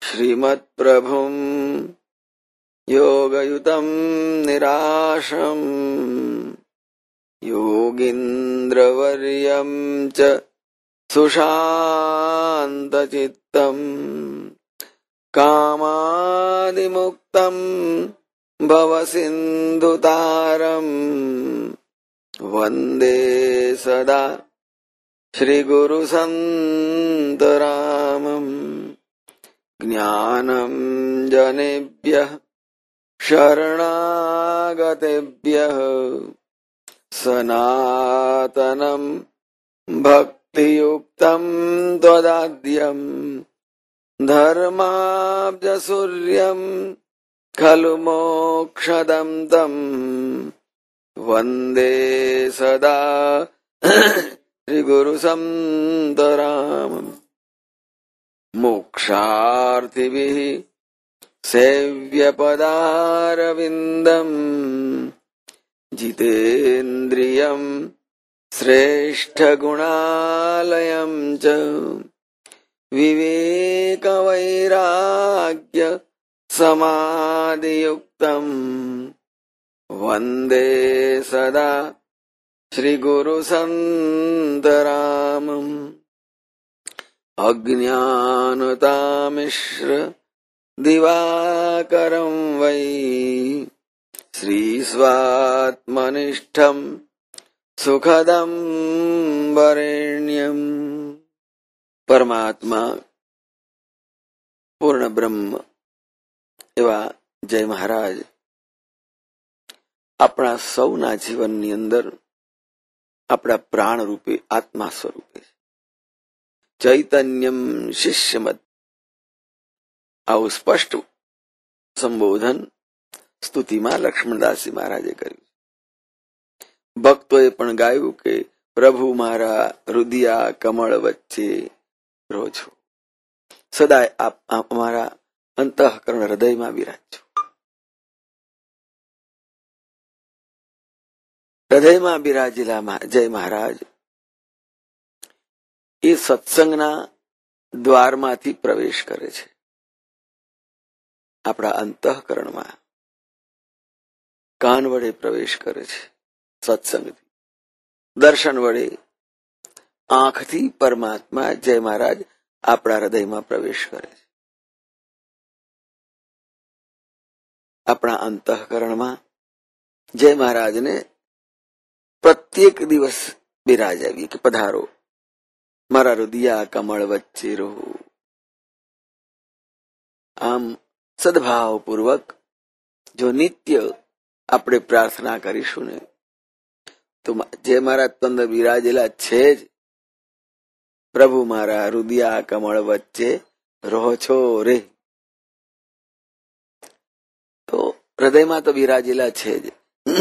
श्रीमत्प्रभुं योगयुतं निराशं योगीन्द्रवर्यं च सुशान्तचित्तं कामादिमुक्तं भवसिन्धुतारं वन्दे सदा श्रीगुरुसन्तरामम् ज्ञानं जनेभ्यः शरणागतेभ्यः सनातनं भक्तियुक्तं त्वदाद्यं धर्माब्जसूर्यं खलु मोक्षदं तं वन्दे सदा श्रीगुरुसन्तरामम् मोक्षार्थिभिः सेव्यपदारविन्दम् जितेन्द्रियं श्रेष्ठगुणालयं च विवेकवैराग्य समाधियुक्तं वन्दे सदा श्रीगुरुसन्तरामम् अज्ञानतामिश्र दिवाकरं वै श्रीस्वात्मनिष्ठं सुखदं वरेण्यम् परमात्मा पूर्ण ब्रह्म एवा जय महाराज अपना सौना जीवननी अंदर अपना प्राण रूपे आत्मा स्वरूपे चैतन्यम शिष्यमत આવું સ્પષ્ટ સંબોધન સ્તુતિમાં લક્ષ્મણદાસજી મહારાજે કર્યું. ભક્તોએ પણ ગાયું કે પ્રભુ મારા હૃદયા કમળ વચ્ચે રહો છો, સદાય આપ અમારા અંતઃકરણ હૃદયમાં બિરાજો. હૃદયમાં બિરાજેલા જય મહારાજ એ સત્સંગના દ્વારમાંથી પ્રવેશ કરે છે. આપણા અંતઃકરણમાં કાન વડે પ્રવેશ કરે છે, સત્સંગથી. દર્શન વડે આંખથી પરમાત્મા જય મહારાજ આપણા હૃદયમાં પ્રવેશ કરે છે. આપણા અંતઃકરણમાં જય મહારાજને પ્રત્યેક દિવસ બિરાજાવીએ કે પધારો, મારા હૃદયા કમળ વચ્ચે રહો. આમ સદભાવપૂર્વક જો નિત્ય આપણે પ્રાર્થના કરીશું ને તો જે મહારાજ અંદર બિરાજેલા છે જ, પ્રભુ મારા હૃદયા કમળ વચ્ચે રહો છો રે, તો હૃદયમાં તો બિરાજેલા છે જ,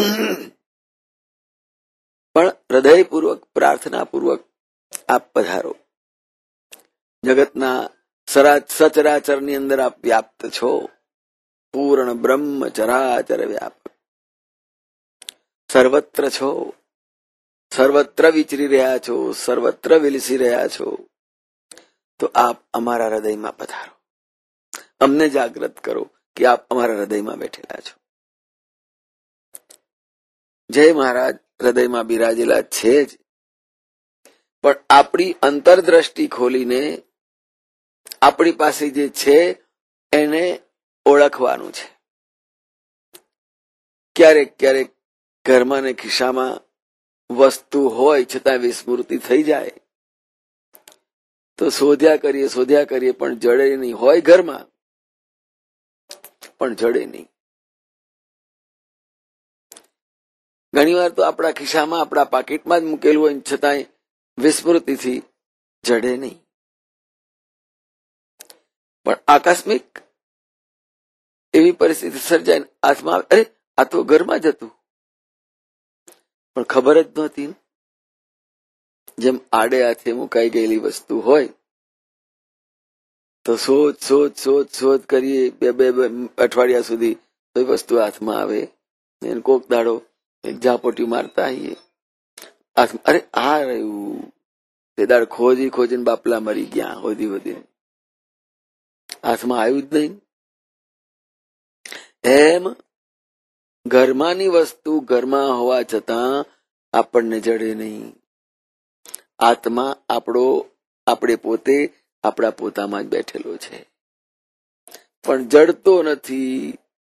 પણ હૃદયપૂર્વક પ્રાર્થનાપૂર્વક આપ પધારો. જગતના સચરાચરની અંદર આપ વ્યાપ્ત છો, પૂર્ણ બ્રહ્મ ચરાચર વ્યાપક સર્વત્ર છો, સર્વત્ર વિચરી રહ્યા છો, સર્વત્ર વિલસી રહ્યા છો. તો આપ અમારા હૃદયમાં પધારો, અમને જાગૃત કરો કે આપ અમારા હૃદયમાં બેઠેલા છો. જય મહારાજ હૃદયમાં બિરાજેલા છે જ, પણ આપણી અંતરદ્રષ્ટિ ખોલીને આપણી પાસે જે છે એને ઓળખવાનું છે. ક્યારેક ક્યારેક ઘરમાં ને ખિસ્સામાં વસ્તુ હોય છતાં વિસ્મૃતિ થઈ જાય તો શોધ્યા કરીએ પણ જડે નહીં. હોય ઘરમાં પણ જડે નહીં. ઘણી વાર તો આપણા ખિસ્સામાં આપણા પાકીટમાં જ મૂકેલું હોય છતાંય વિસ્મૃતિથી જડે નહીં. પણ આકસ્મિક એવી પરિસ્થિતિ સર્જાય, હાથમાં અરે આ તો ઘરમાં જ હતું, પણ ખબર જ નહોતી. જેમ આડે હાથે મુકાઈ ગયેલી વસ્તુ હોય તો શોધ કરીએ બે અઠવાડિયા સુધી, તો એ વસ્તુ હાથમાં આવે. કોક દાડો એક ઝાપોટી મારતા આવીએ, અરે આ રહ્યું, તે દાડ ખોજીને બાપલા મરી ગયા હોદી. હાથમાં આવ્યું જ નહીં. એમ ઘરમાંની વસ્તુ ઘરમાં હોવા છતાં આપણને જડે નહીં. આત્મા આપણે પોતે આપણા પોતામાં જ બેઠેલો છે, પણ જડતો નથી.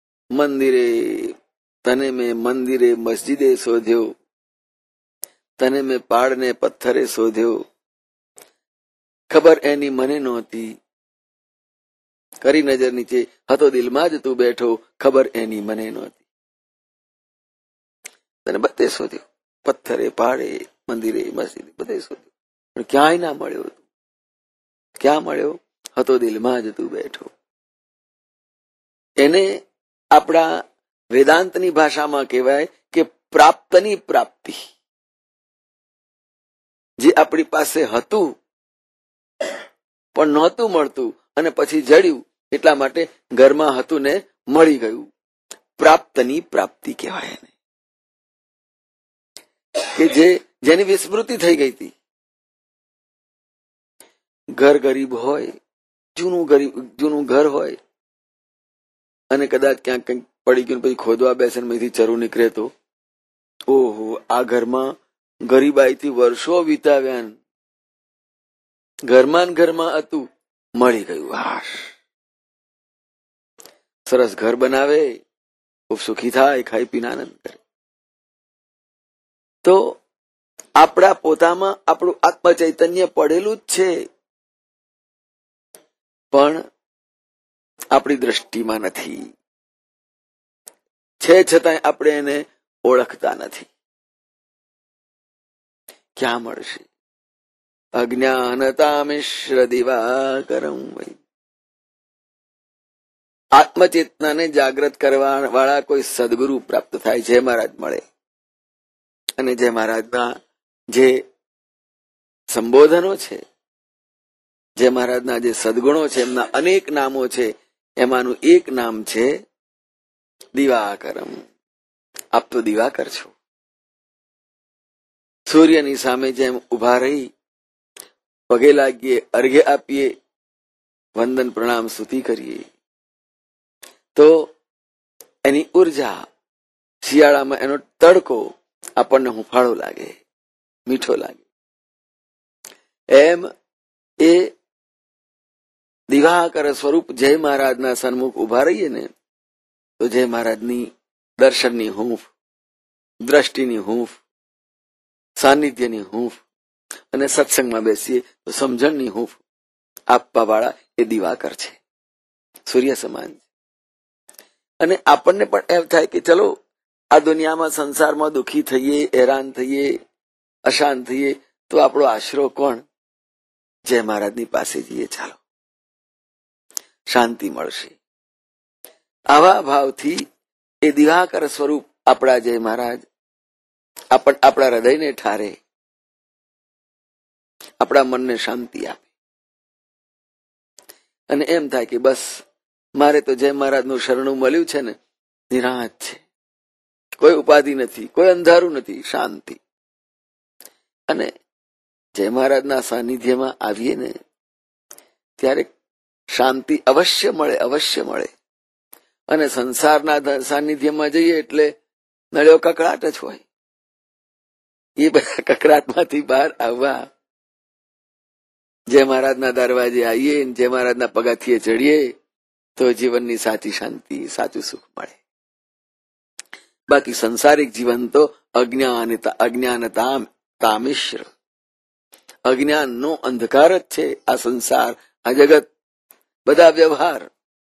તને મેં મંદિરે મસ્જિદે શોધ્યો, તને મેં પાડને પથ્થરે શોધ્યો, ખબર એની મને નહોતી. કરી નજર નીચે હતો દિલમાં જ તું બેઠો, ખબર એની મને નહોતી. તને બધે શોધ્યો, પથ્થરે પાડે મંદિરે મસ્જિદે બધે શોધ્યો, પણ ક્યાંય ના મળ્યો. ક્યાં મળ્યો? હતો દિલમાં જ તું બેઠો. એને આપણા વેદાંતની ભાષામાં કહેવાય કે પ્રાપ્તની પ્રાપ્તિ. જે આપણી પાસે હતું પણ નહોતું મળતું અને પછી જડ્યું, એટલા માટે ઘરમાં હતું ને મળી ગયું. પ્રાપ્તની પ્રાપ્તિ કહેવાય એને, કે જેની વિસ્મૃતિ થઈ ગઈ હતી. ઘર ગરીબ હોય, જૂનું ઘર હોય, અને કદાચ ક્યાંક કંઈક પડી ગયું, પછી ખોદવા બેસે માંથી ચરું નીકળે તો ઓહો, આ ઘરમાં ગરીબાઈથી વર્ષો વિતાવ્યા, ઘરમાં હતું, મળી ગયું. હાશ, સરસ ઘર બનાવે, ખૂબ સુખી થાય, ખાઈ પીને આનંદ કરે. તો આપણા પોતામાં આપણું આત્મ ચૈતન્ય પડેલું જ છે, પણ આપણી દ્રષ્ટિમાં નથી. છે છતાંય આપણે એને ઓળખતા નથી. ક્યાં મળશે? અજ્ઞાનતા મિશ્ર દિવાકરમ વૈ. આત્મચેતનાને જાગૃત કરવા વાળા કોઈ સદગુરુ પ્રાપ્ત થાય, જય મહારાજ મળે. અને જય મહારાજના જે સંબોધનો છે, જય મહારાજના જે સદગુણો છે, એમના અનેક નામો છે, એમાંનું એક નામ છે દિવાકરમ. આપ તો દિવાકર છો. સૂર્યની સામે જેમ ઉભા રહી પગે લાગીએ, અર્ઘ્ય આપીએ, વંદન પ્રણામ સ્તુતિ કરીએ, તો એની ઉર્જા, શિયાળામાં એનો તડકો આપણને હુંફાળો લાગે, મીઠો લાગે. એમ એ દિવાકર સ્વરૂપ જય મહારાજના સન્મુખ ઉભા રહીએ ને, તો જય મહારાજની દર્શનની હૂંફ, દ્રષ્ટિની હૂંફ, સાનિધ્યની હૂંફ, અને સત્સંગમાં બેસીએ તો સમજણની હૂંફ આપવા વાળા એ દિવાકર છે, સૂર્ય સમાન છે. અને આપણને પણ એમ થાય કે ચલો આ દુનિયામાં સંસારમાં દુઃખી થઈએ, હેરાન થઈએ, અશાંત થઈએ, તો આપણો આશરો કોણ? જય મહારાજની પાસે જઈએ, ચાલો શાંતિ મળશે. આવા ભાવથી એ દિવાકર સ્વરૂપ આપણા જય મહારાજ આપણા હૃદયને ઠારે, આપણા મનને શાંતિ આપે, અને એમ થાય કે બસ મારે તો જય મહારાજનું શરણું મળ્યું છે ને, નિરાંત છે, કોઈ ઉપાધિ નથી, કોઈ અંધારું નથી, શાંતિ. અને જય મહારાજના સાનિધ્યમાં આવીએ ને ત્યારે શાંતિ અવશ્ય મળે, અવશ્ય મળે. અને સંસારના સાનિધ્યમાં જઈએ એટલે નળિયો કકડાટ જ હોય. એ બધા કકડાટમાંથી બહાર આવવા જય મહારાજના દરવાજે આવીએ, જય મહારાજના પગથિયે ચડીએ, તો જીવનની સાચી શાંતિ, સાચું સુખ મળે. બાકી સંસારિક જીવન તો અજ્ઞાનતા મિશ્ર, અજ્ઞાનનો અંધકાર જ છે. આ સંસાર, આ જગત, બધા વ્યવહાર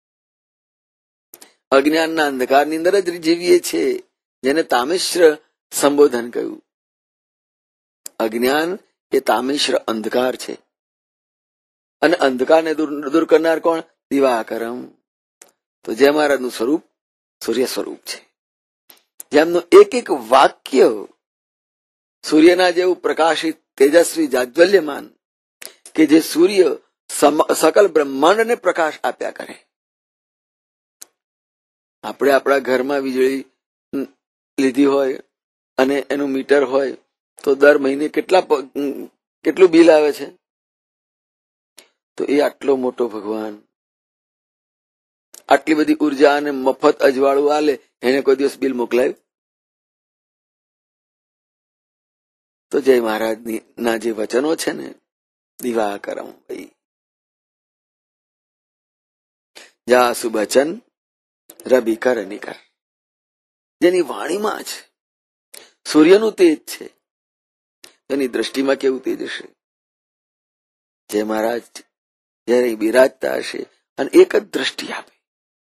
અજ્ઞાનના અંધકારની અંદર જ જીવીએ છીએ, જેને તામિશ્ર સંબોધન કહ્યું. અજ્ઞાન એ તામિશ્ર અંધકાર છે, અને અંધકારને દૂર કરનાર કોણ? દિવાકરમ. તો જય મહારાજનું સ્વરૂપ સૂર્ય સ્વરૂપ છે, જેમનું એક એક વાક્ય સૂર્યના જેવું પ્રકાશિત, તેજસ્વી, જાજ્વલ્યમાન, કે જે સૂર્ય સકલ બ્રહ્માંડને પ્રકાશ આપ્યા કરે. આપણે આપણા ઘરમાં વીજળી લીધી હોય અને એનું મીટર હોય તો દર મહિને કેટલું બિલ આવે છે? તો એ આટલો મોટો ભગવાન આટલી બધી ઉર્જા અને મફત અજવાળું આલે, એને કોઈ દિવસ બિલ મોકલાયું? તો જય મહારાજની ના જે વચનો છે ને, દિવાકરમ ભાઈ જા સુબચન રવિ કર નિકર, જેની વાણીમાં છે સૂર્યનું તેજ છે, એની દ્રષ્ટિમાં કેવું તેજ હશે? જય મહારાજ જયારે બિરાજતા હશે અને એક જ દ્રષ્ટિ આપે,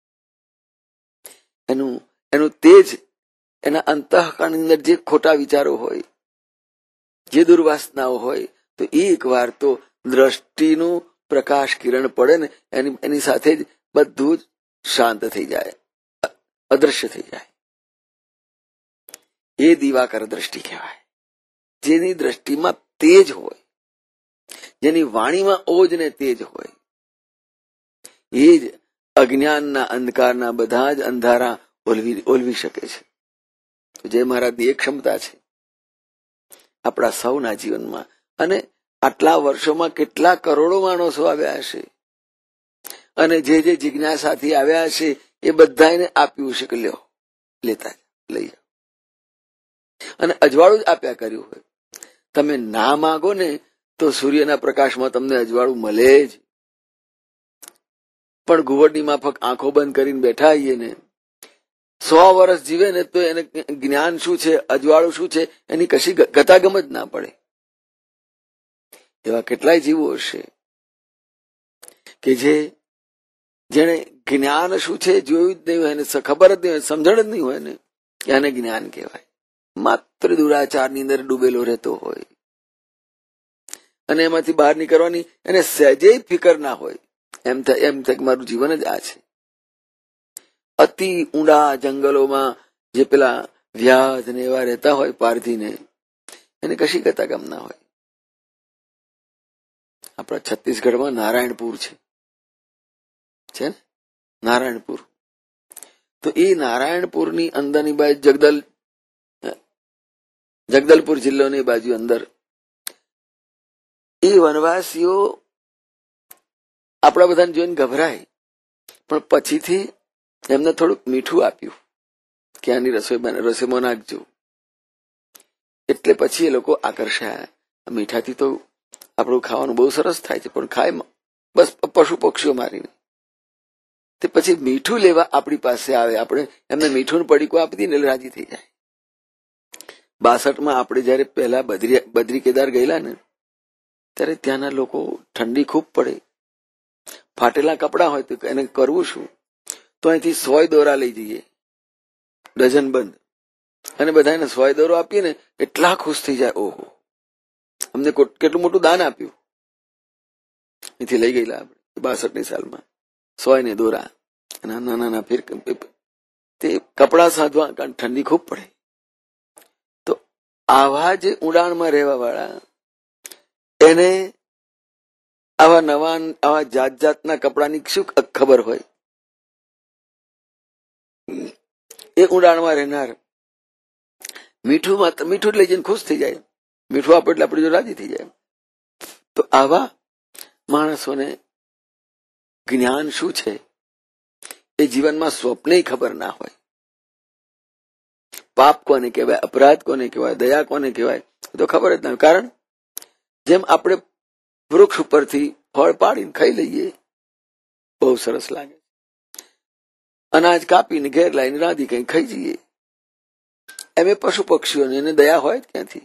એનું તેજ, એના અંતઃકરણની અંદર જે ખોટા વિચારો હોય, જે દુર્વાસનાઓ હોય, તો એક વાર તો દ્રષ્ટિનું પ્રકાશ કિરણ પડે ને એની સાથે જ બધું જ શાંત થઈ જાય, અદ્રશ્ય થઈ જાય. એ દિવાકર દ્રષ્ટિ કહેવાય, જેની દ્રષ્ટિમાં તેજ હોય, જેની વાણીમાં ઓજ ને તેજ હોય. એ જ અજ્ઞાનના અંધકારના બધા જ અંધારા ઓલવી શકે છે. જય મહારાજની એક ક્ષમતા છે આપણા સૌના જીવનમાં. અને આટલા વર્ષોમાં કેટલા કરોડો માણસો આવ્યા હશે, અને જે જે જિજ્ઞાસાથી આવ્યા હશે એ બધાને આપ્યું છે કે લ્યો, લેતા લઈ જાઓ. અને અજવાળું જ આપ્યા કર્યું હોય. તમે ના માગો ને તો સૂર્યના પ્રકાશમાં તમને અજવાળું મળે જ. પણ ઘુવડની માફક આંખો બંધ કરીને બેઠા આવીએ ને, 100 વર્ષ જીવે ને તો એને જ્ઞાન શું છે, અજવાળું શું છે, એની કશી ગતાગમ જ ના પડે. એવા કેટલાય જીવો હશે કે જેને જ્ઞાન શું છે જોયું જ નહીં હોય, એને ખબર જ નહીં હોય, સમજણ જ નહીં હોય ને, એને જ્ઞાન કહેવાય. માત્ર દુરાચારની અંદર ડૂબેલો રહેતો હોય અને એમાંથી બહાર નીકળવાની એને સહેજે ફિકર ના હોય. એમ થાય મારું જીવન જ આ છે. અતિ ઊંડા જંગલોમાં જે પેલા વ્યાધ ને એવા રહેતા હોય પારધીને, એને કશી ગતાગમ ના હોય. આપણા છત્તીસગઢમાં નારાયણપુર છે ને, નારાયણપુર. તો એ નારાયણપુરની અંદરની બાજુ જગદલપુર જિલ્લાની બાજુ અંદર એ વનવાસીઓ આપણા બધાને જોઈને ગભરાય, પણ પછીથી એમને થોડુંક મીઠું આપ્યું કે આની રસોઈમાં નાખજો. એટલે પછી એ લોકો આકર્ષાયા. મીઠાથી તો આપણું ખાવાનું બહુ સરસ થાય છે, પણ ખાય બસ પશુ પક્ષીઓ મારીને. તે પછી મીઠું લેવા આપણી પાસે આવે, આપણે એમને મીઠું પડીકું આપી દઈએ એટલે રાજી થઈ જાય. 62 આપણે જયારે પહેલા બદ્રી કેદાર ગયેલા ને, ત્યારે ત્યાંના લોકો, ઠંડી ખૂબ પડે, ફાટેલા કપડા હોય તો એને કરવું શું, તો અહીંથી 100 દોરા લઈ જઈએ, ડઝન બંધ, અને બધાને 100 દોરો આપીએ ને એટલા ખુશ થઈ જાય. ઓહો, અમને કેટલું મોટું દાન આપ્યું. અહીંથી લઈ ગયેલા આપણે 62ની સાલમાં 100 દોરા, નાના નાના ફેર તે કપડા સાધવા, કારણ ઠંડી ખૂબ પડે. તો આવા જે ઉડાણમાં રહેવા વાળા, એને આવા જાત જાતના કપડાની શું ખબર હોય? એ ઉડાણમાં રહેનાર મીઠું લઈ જઈને ખુશ થઈ જાય. મીઠું આપે એટલે આપણી જો રાજી થઈ જાય. તો આવા માણસોને જ્ઞાન શું છે એ જીવનમાં સ્વપ્ને ખબર ના હોય. પાપ કોને કહેવાય, અપરાધ કોને કહેવાય, દયા કોને કહેવાય, તો ખબર જ ના હોય. કારણ જેમ આપણે વૃક્ષ ઉપરથી ફળ પાડીને ખાઈ લઈએ, બહુ સરસ લાગે, અનાજ કાપીને ઘેર લાવીને રાંધી કઈ ખાઈ જઈએ, એમ પશુ પક્ષીઓને એને દયા હોય ક્યાંથી?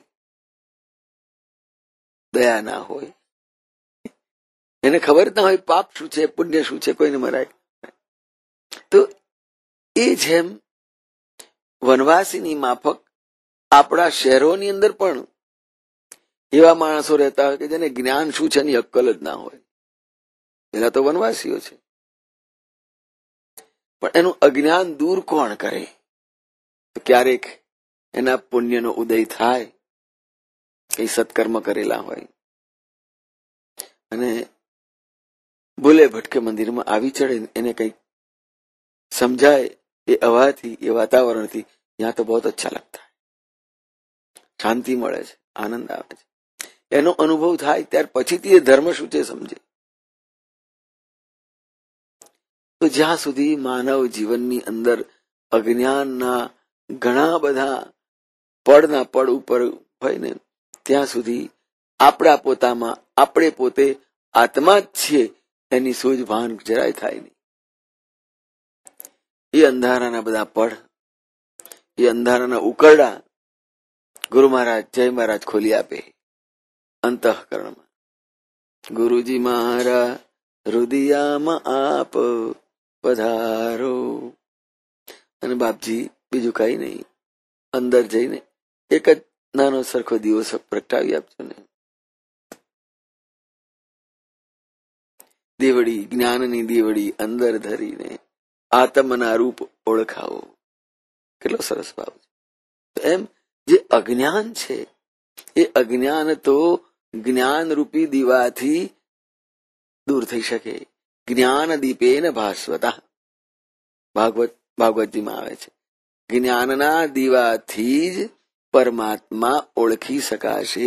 દયા ના હોય. એને ખબર જ ના હોય પાપ શું છે, પુણ્ય શું છે, કોઈને મરાય. તો એ જેમ વનવાસીની માફક આપણા શહેરોની અંદર પણ એવા માણસો રહેતા હોય કે જેને જ્ઞાન શું છે એની અક્કલ જ ના હોય. પેલા તો વનવાસીઓ છે, પણ એનું અજ્ઞાન દૂર કોણ કરે? તો ક્યારેક એના પુણ્યનો ઉદય થાય, કઈ સત્કર્મ કરેલા હોય અને ભૂલે ભટકે મંદિરમાં આવી ચડે, એને કઈ સમજાય એ અવાજથી, એ વાતાવરણથી, યહાં તો બહુ અચ્છા લગતા, શાંતિ મળે છે, આનંદ આવે છે. એનો અનુભવ થાય ત્યાર પછીથી એ ધર્મ શું છે સમજે. તો જ્યાં સુધી માનવ જીવનની અંદર અજ્ઞાનના ઘણા બધા પડના પડ ઉપર હોય ને, ત્યાં સુધી આપણા પોતામાં આપણે પોતે આત્મા જ છીએ એની સૂઝ ભાન જરાય થાય નહીં. એ અંધારાના બધા પડ, એ અંધારાના ઉકરડા ગુરુ મહારાજ, જય મહારાજ ખોલી આપે અંતઃકરણમાં. ગુરુજી મારા હૃદયામાં આપ પધારો. અને બાપજી બીજું કઈ નહીં, અંદર જઈને એક જ નાનો સરખો દિવસ પ્રગટાવી આપજો ને. દેવડી, જ્ઞાનની દેવડી અંદર ધરીને આત્મના રૂપ ઓળખાવો. કેટલો સરસ ભાવ છે. એમ જે અજ્ઞાન છે એ અજ્ઞાન તો જ્ઞાન રૂપી દીવાથી દૂર થઈ શકે. જ્ઞાન દીપેન ભાસ્વતા, ભાગવતજીમાં આવે છે. જ્ઞાનના દીવાથી જ પરમાત્મા ઓળખી શકાશે.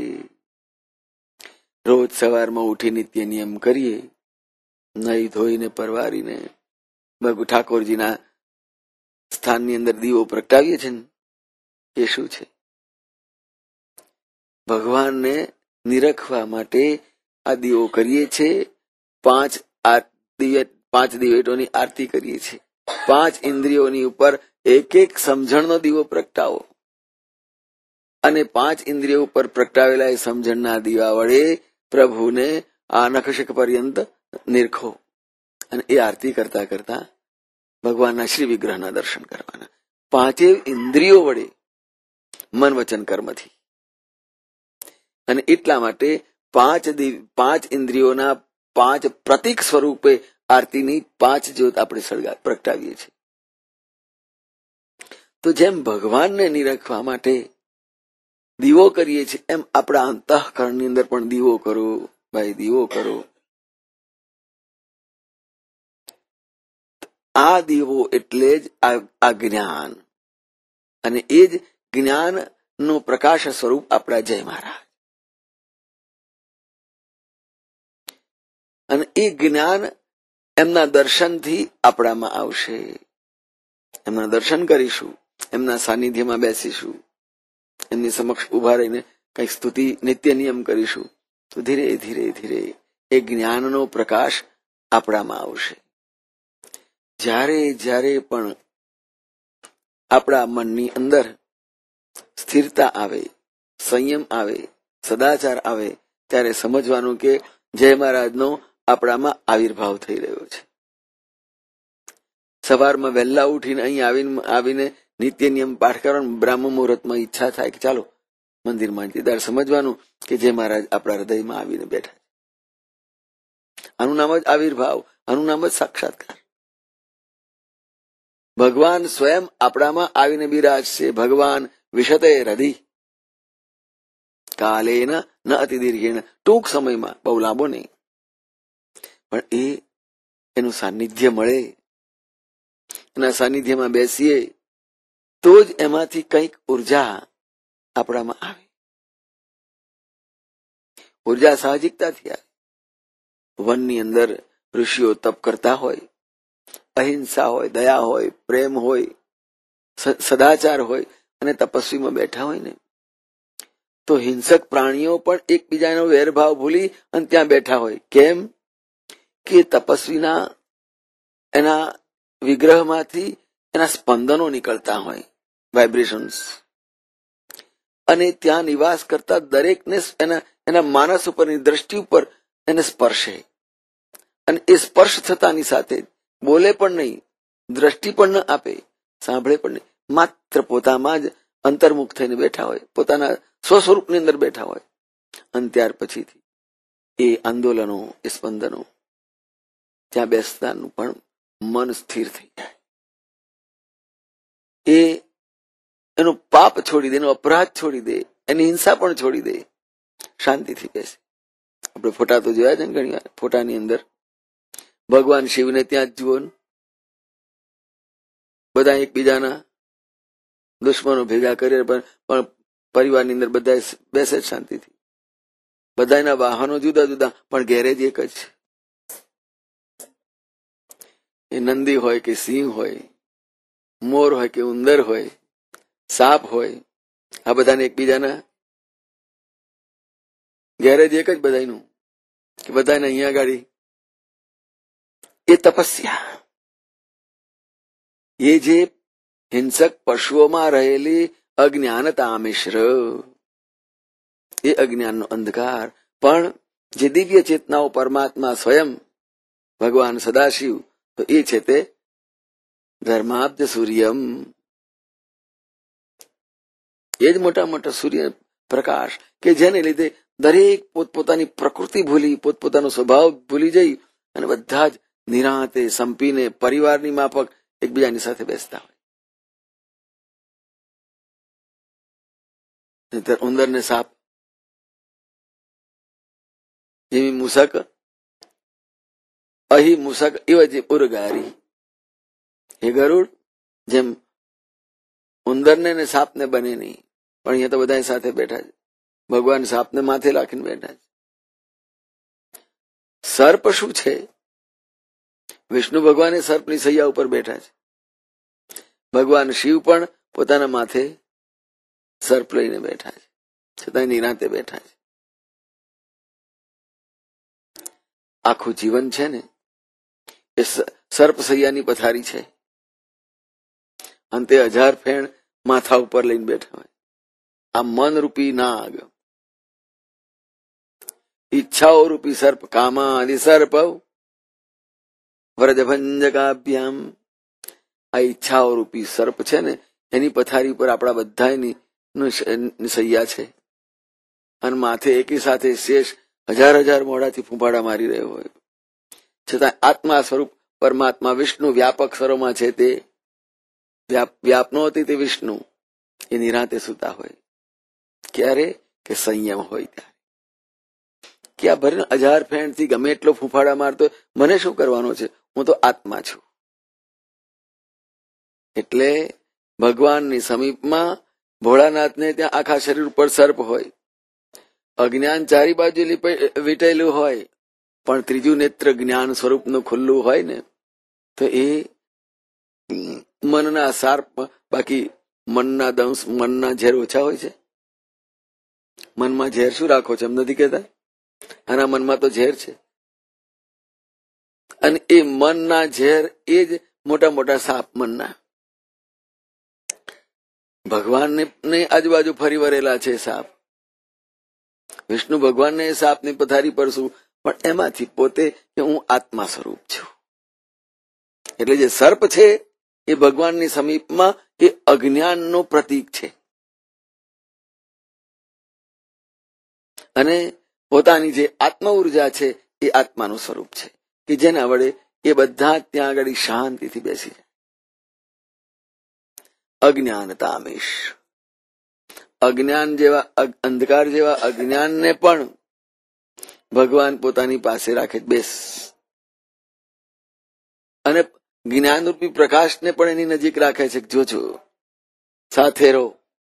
રોજ સવારમાં ઉઠી નિત્ય નિયમ કરીએ, નહીં ધોઈને પરવારીને ભગુ ઠાકોરજીના સ્થાનની અંદર દીવો પ્રગટાવીએ છીએ ને, એ શું છે? ભગવાનને નિરખવા માટે આ દીવો કરીએ છીએ. 5 દિવેટોની આરતી કરીએ છીએ. 5 ઇન્દ્રિયોની ઉપર એક એક સમજણનો દીવો પ્રગટાવો અને 5 ઇન્દ્રિયો ઉપર પ્રગટાવેલા એ સમજણના દીવા વડે પ્રભુને આ નખશક પર્યંત નિરખો. અને એ આરતી કરતા કરતા ભગવાનના શ્રી વિગ્રહના દર્શન કરવાના. 5 ઇન્દ્રિયો વડે, મન વચન કર્મથી. અને એટલા માટે 5 ઇન્દ્રિયોના 5 પ્રતીક સ્વરૂપે આરતીની 5 જ્યોત આપણે પ્રગટાવીએ છીએ. તો જેમ ભગવાનને નિરખવા માટે દીવો કરીએ છીએ, એમ આપણા અંતઃકરણની અંદર પણ દીવો કરો ભાઈ, દીવો કરો. આ દીવો એટલે જ આ જ્ઞાન, અને એ જ જ્ઞાનનું પ્રકાશ સ્વરૂપ આપણા જય મહારાજ. અને એ જ્ઞાન એમના દર્શનથી આપણામાં આવશે. એમના દર્શન કરીશું, એમના સાનિધ્યમાં બેસીશું, એમની સમક્ષ ઉભા રહીને કંઈક સ્તુતિ નિત્ય નિયમ કરીશું, તો ધીરે ધીરે ધીરે એ જ્ઞાનનો પ્રકાશ આપણામાં આવશે. જ્યારે જ્યારે પણ આપણા મનની અંદર સ્થિરતા આવે, સંયમ આવે, સદાચાર આવે, ત્યારે સમજવાનું કે જય મહારાજનો આપણામાં આવિર્ભાવ થઈ રહ્યો છે. સવારમાં વહેલા ઉઠીને અહીં આવીને નિત્ય નિયમ પાઠ કરવાનો, બ્રાહ્મ મુહૂર્તમાં ઈચ્છા થાય કે ચાલો મંદિરમાં જઈએ, ત્યારે સમજવાનું કે જય મહારાજ આપણા હૃદયમાં આવીને બેઠા છે. આનું નામ જ આવિર્ભાવ, આનું નામ જ સાક્ષાત્કાર. ભગવાન સ્વયં આપણામાં આવીને બિરાજશે. ભગવાન વિશતે હૃદય કાલેન ન અતિ દીર્ઘેણ, ટૂંક સમયમાં, બહુ લાંબો નહીં, પણ એનું સાનિધ્ય મળે, એના સાનિધ્યમાં બેસીએ તો જ એમાંથી કંઈક ઉર્જા આપણામાં આવે. ઉર્જા સાહજિકતાથી આવે. વનની અંદર ઋષિઓ તપ કરતા હોય, અહિંસા હોય, દયા હોય, પ્રેમ હોય, સદાચાર હોય, અને તપસ્વીમાં બેઠા હોય ને, તો હિંસક પ્રાણીઓ પણ એકબીજાનો વેરભાવ ભૂલી અને ત્યાં બેઠા હોય. કેમ કે તપસ્વીના એના વિગ્રહમાંથી એના સ્પંદનો નીકળતા હોય, વાઇબ્રેશન્સ, અને ત્યાં નિવાસ કરતા દરેકને એના માનસ ઉપરની દ્રષ્ટિ ઉપર એને સ્પર્શે. અને એ સ્પર્શ થતાની સાથે બોલે પણ નહીં, દ્રષ્ટિ પણ ન આપે, સાંભળે પણ નહીં, માત્ર પોતામાં જ અંતર્મુખ થઈને બેઠા હોય, પોતાના સ્વસ્વરૂપની અંદર બેઠા હોય. અને ત્યાર પછીથી એ આંદોલનો, એ સ્પંદનો, ત્યાં બેસતાનું પણ મન સ્થિર થઈ જાય. એનું પાપ છોડી દે, એનો અપરાધ છોડી દે, એની હિંસા પણ છોડી દે, શાંતિથી બેસે. આપણે ફોટા તો જોયા છે ને ઘણી વાર. ફોટાની અંદર ભગવાન શિવને ત્યાં જ જુઓ, બધા એકબીજાના દુશ્મનો ભેગા કરે, પણ પરિવારની અંદર બધા બેસે જ શાંતિથી. બધાના વાહનો જુદા જુદા, પણ ગેરેજ એક જ છે. એ નંદી હોય કે સિંહ હોય, મોર હોય કે ઉંદર હોય, સાપ હોય, આ બધાને એકબીજાના ગેરેજ એક જ બધાનું કે બધાને અહીંયા ગાડી એ તપસ્યા, એ જે હિંસક પશુઓમાં રહેલી અજ્ઞાનતા મિશ્ર, એ અજ્ઞાનનો અંધકાર, પણ જે દિવ્ય ચેતનાઓ પરમાત્મા સ્વયં ભગવાન સદાશિવ, તો એ છે તે ધર્માબ્જ સૂર્યમ, એ જ મોટા મોટા સૂર્ય પ્રકાશ કે જેને લીધે દરેક પોતપોતાની પ્રકૃતિ ભૂલી, પોતપોતાનો સ્વભાવ ભૂલી જઈ અને બધા જ નિરાંતે સંપીને પરિવારની માફક એકબીજાની સાથે બેસતા હોય. નહીતર ઉંદર ને સાપ, જેવી મૂસક અહી મૂસક એવ જે ઉરગારી, હે ગરુડ, જેમ ઉંદરને ને સાપને બને નહીં, પણ અહીંયા તો બધા સાથે બેઠા છે. ભગવાન સાપને માથે રાખીને બેઠા છે. સર્પ શું છે? વિષ્ણુ ભગવાને સર્પની સૈયા ઉપર બેઠા છે. ભગવાન શિવ પણ પોતાના માથે સર્પ લઈને બેઠા છે, છતાં નિરાંતે બેઠા છે. આખું જીવન છે ને એ સર્પ સૈયાની પથારી છે, અંતે 1000 ફેણ માથા ઉપર લઈને બેઠા હોય. આ મન રૂપી નાગ, ઈચ્છાઓ રૂપી સર્પ, કામાદિ સર્પ વ્રજભંજકાભ્યામ, આ ઈચ્છાઓ રૂપી સર્પ છે ને એની પથારી પર આપણા બધાની સૈયા છે. અને માથે એકી સાથે શેષ 1000 મોઢાથી ફૂંફાડા મારી રહ્યો હોય, છતાં આત્મા સ્વરૂપ પરમાત્મા વિષ્ણુ વ્યાપક સ્વરોમાં છે. તે વ્યાપનો હતી તે વિષ્ણુ, એ નિરાંતે સુતા હોય. ક્યારે? કે સંયમ હોય ત્યારે. કે આ ભરીને 1000 ફેણથી ગમે એટલો ફૂંફાડા મારતો, મને શું કરવાનો છે? હું તો આત્મા છું. એટલે ભગવાનની સમીપમાં ભોળાનાથને ત્યાં આખા શરીર ઉપર સર્પ હોય, અજ્ઞાન ચારી બાજુ વીટેલું હોય, પણ ત્રીજું નેત્ર જ્ઞાન સ્વરૂપનું ખુલ્લું હોય ને, તો એ મનના સાર્પ, બાકી મનના દંશ, મનના ઝેર ઓછા હોય છે. મનમાં ઝેર શું રાખો છો એમ નથી કહેતા? આના મનમાં તો ઝેર છે. અને એ મનના ઝેર એ જ મોટા મોટા સાપ મનના. ભગવાનને આજુબાજુ ફરી વરેલા છે સાપ. વિષ્ણુ ભગવાનને સાપની પથારી પર શું, પણ એમાંથી પોતે કે હું આત્મા સ્વરૂપ છું. એટલે જે સર્પ છે એ ભગવાનની સમીપમાં એ અજ્ઞાનનું પ્રતીક છે. અને પોતાની જે આત્મ ઉર્જા છે એ આત્માનું સ્વરૂપ છે, કે જેના વડે એ બધા ત્યાં આગળ શાંતિથી બેસી જાય. અજ્ઞાનતામેશ, અજ્ઞાન જેવા અંધકાર જેવા અજ્ઞાનને પણ ભગવાન પોતાની પાસે રાખે, બેસ. અને જ્ઞાનરૂપી પ્રકાશને પણ એની નજીક રાખે છે, જોજો સાથે રહો.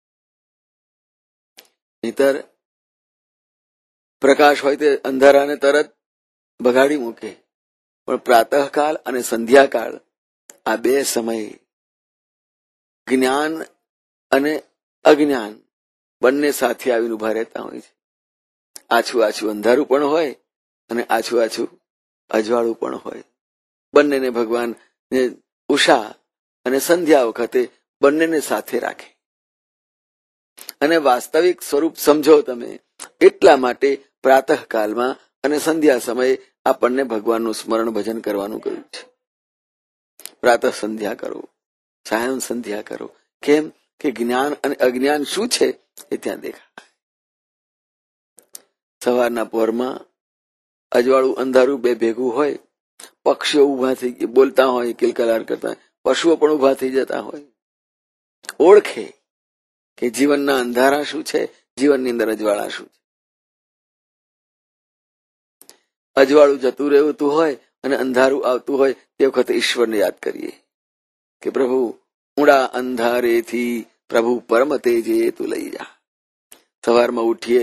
નહીતર પ્રકાશ હોય તે અંધારાને તરત ભગાડી મૂકે. પણ પ્રાતઃકાળ અને સંધ્યાકાળ, આ બે સમયે જ્ઞાન અને અજ્ઞાન બંને સાથે આવીને ઉભા રહેતા હોય છે. આછું આછું અંધારું પણ હોય અને આછું આછું અજવાળું પણ હોય. બંનેને ભગવાન ઉષા અને સંધ્યા વખતે બંનેને સાથે રાખે. અને વાસ્તવિક સ્વરૂપ સમજો તમે, એટલા માટે પ્રાતઃકાલમાં અને સંધ્યા સમયે આપણને ભગવાનનું સ્મરણ ભજન કરવાનું કહ્યું છે. પ્રાતઃ સંધ્યા કરો, સાયં સંધ્યા કરો. કેમ? કે જ્ઞાન અને અજ્ઞાન શું છે એ ત્યાં દેખાય. સવારના પહોરમાં અજવાળું અંધારું બે ભેગું હોય, પક્ષીઓ ઉભા થઈ બોલતા હોય, કિલકલાર કરતા, પશુઓ પણ ઉભા થઈ જતા હોય. ઓળખે કે જીવનના અંધારા શું છે, જીવનની અંદર અજવાળા શું છે. અજવાળું જતું રહેતું હોય અને અંધારું આવતું હોય, તે વખતે ઈશ્વરને યાદ કરીએ કે પ્રભુ ઊંડા અંધારેથી પ્રભુ પરમ તેજે તું લઈ જા. સવારમાં ઉઠીએ,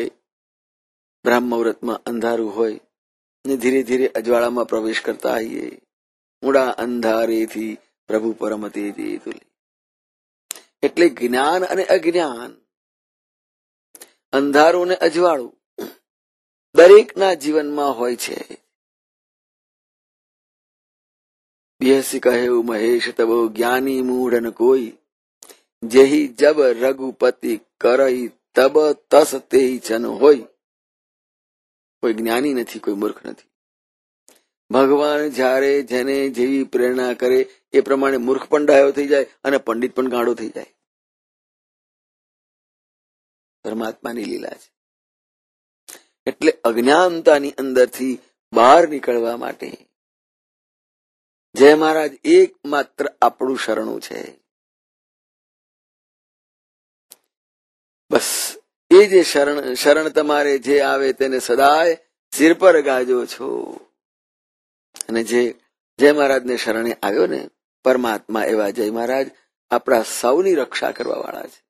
બ્રાહ્મ મુહૂર્તમાં અંધારું હોય ને ધીરે ધીરે અજવાળામાં પ્રવેશ કરતા આવીએ. ઊંડા અંધારેથી પ્રભુ પરમ તેજે તુલે. એટલે જ્ઞાન અને અજ્ઞાન, અંધારું ને અજવાળું દરેકના જીવનમાં હોય છે. બેસી કહ્યું મહેશ તબો જ્ઞાની મૂઢન કોઈ, જેહી જબ રઘુપતિ કરઈ તબ તસ તે ચન હોય. કોઈ જ્ઞાની નથી, કોઈ મૂર્ખ નથી. ભગવાન જ્યારે જેને જેવી પ્રેરણા કરે એ પ્રમાણે મૂર્ખ પણ ડાયો થઈ જાય અને પંડિત પણ ગાંડો થઈ જાય. પરમાત્માની લીલા છે. એટલે અજ્ઞાનતાની અંદરથી બહાર નીકળવા માટે જય મહારાજ એકમાત્ર આપણું શરણું છે. બસ એ જે શરણ તમારે જે આવે તેને સદાય સિર પર ગાજો છો. અને જે જય મહારાજને શરણે આવ્યો ને પરમાત્મા, એવા જય મહારાજ આપણા સૌની રક્ષા કરવા વાળા છે.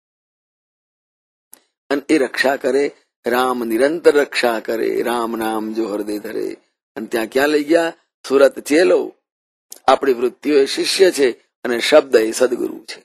અને એ રક્ષા કરે, રામ નિરંતર રક્ષા કરે, રામ નામ જો હૃદય ધરે. અને ત્યાં ક્યાં લઈ ગયા? સુરત ચેલો. આપણી વૃત્તિઓ એ શિષ્ય છે અને શબ્દ એ સદગુરુ છે.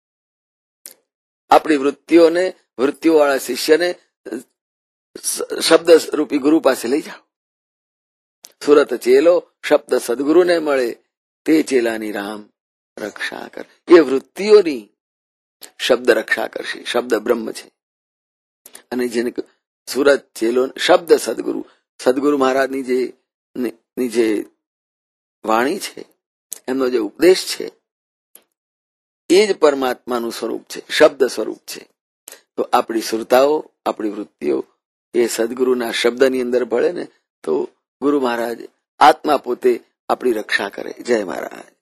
આપણી વૃત્તિઓ વાળા શિષ્યને શબ્દ રૂપી ગુરુ પાસે લઈ જાઓ. સુરત ચેલો શબ્દ સદગુરુને મળે, તે ચેલાની રામ રક્ષા કર. એ વૃત્તિઓની શબ્દ રક્ષા કરશે. શબ્દ બ્રહ્મ છે. અને જેને સુરત ચેલો શબ્દ સદગુરુ મહારાજની જે વાણી છે, એમનો જે ઉપદેશ છે, એ જ પરમાત્માનું સ્વરૂપ છે, શબ્દ સ્વરૂપ છે. તો આપણી સુરતાઓ, આપણી વૃત્તિઓ એ સદગુરુના શબ્દની અંદર ભળે ને તો ગુરુ મહારાજ આત્મા પોતે આપણી રક્ષા કરે. જય મહારાજ.